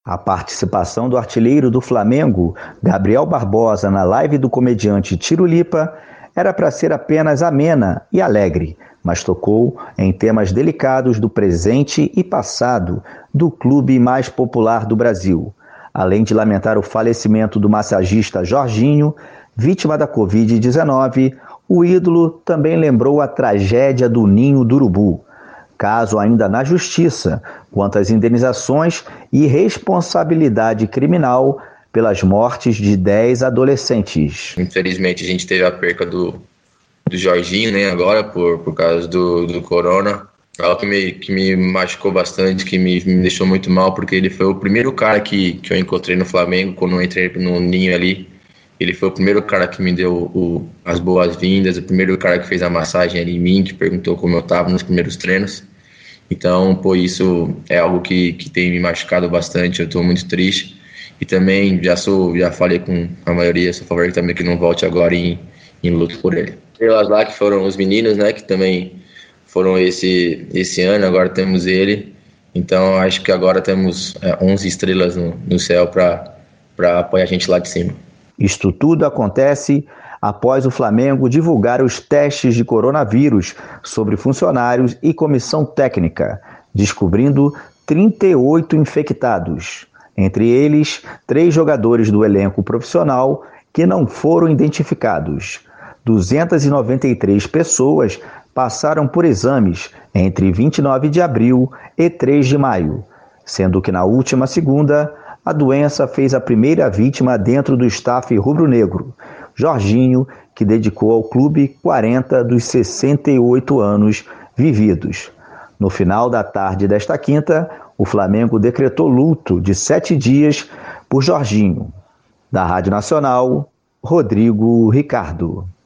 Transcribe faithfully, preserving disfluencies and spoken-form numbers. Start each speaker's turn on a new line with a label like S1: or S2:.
S1: A participação do artilheiro do Flamengo, Gabriel Barbosa, na live do comediante Tiro Lipa era para ser apenas amena e alegre, mas tocou em temas delicados do presente e passado do clube mais popular do Brasil. Além de lamentar o falecimento do massagista Jorginho, vítima da covid dezenove, o ídolo também lembrou a tragédia do Ninho do Urubu. Caso ainda na justiça, quanto às indenizações e responsabilidade criminal pelas mortes de dez adolescentes.
S2: Infelizmente a gente teve a perca do, do Jorginho, né, agora por, por causa do, do corona. Algo que me, que me machucou bastante, que me, me deixou muito mal, porque ele foi o primeiro cara que, que eu encontrei no Flamengo, quando eu entrei no Ninho ali. Ele foi o primeiro cara que me deu o, as boas-vindas, o primeiro cara que fez a massagem ali em mim, que perguntou como eu estava nos primeiros treinos. Então, pô, isso é algo que, que tem me machucado bastante, eu estou muito triste. E também já sou, já falei com a maioria, sou a favor também que não volte agora em, em luto por ele. Estrelas lá que foram os meninos, né, que também foram esse, esse ano, agora temos ele. Então, acho que agora temos é, onze estrelas no, no céu para apoiar a gente lá de cima.
S1: Isto tudo acontece após o Flamengo divulgar os testes de coronavírus sobre funcionários e comissão técnica, descobrindo trinta e oito infectados. Entre eles, três jogadores do elenco profissional que não foram identificados. duzentas e noventa e três pessoas passaram por exames entre vinte e nove de abril e três de maio, sendo que na última segunda, a doença fez a primeira vítima dentro do staff rubro-negro, Jorginho, que dedicou ao clube quarenta dos sessenta e oito anos vividos. No final da tarde desta quinta, o Flamengo decretou luto de sete dias por Jorginho. Da Rádio Nacional, Rodrigo Ricardo.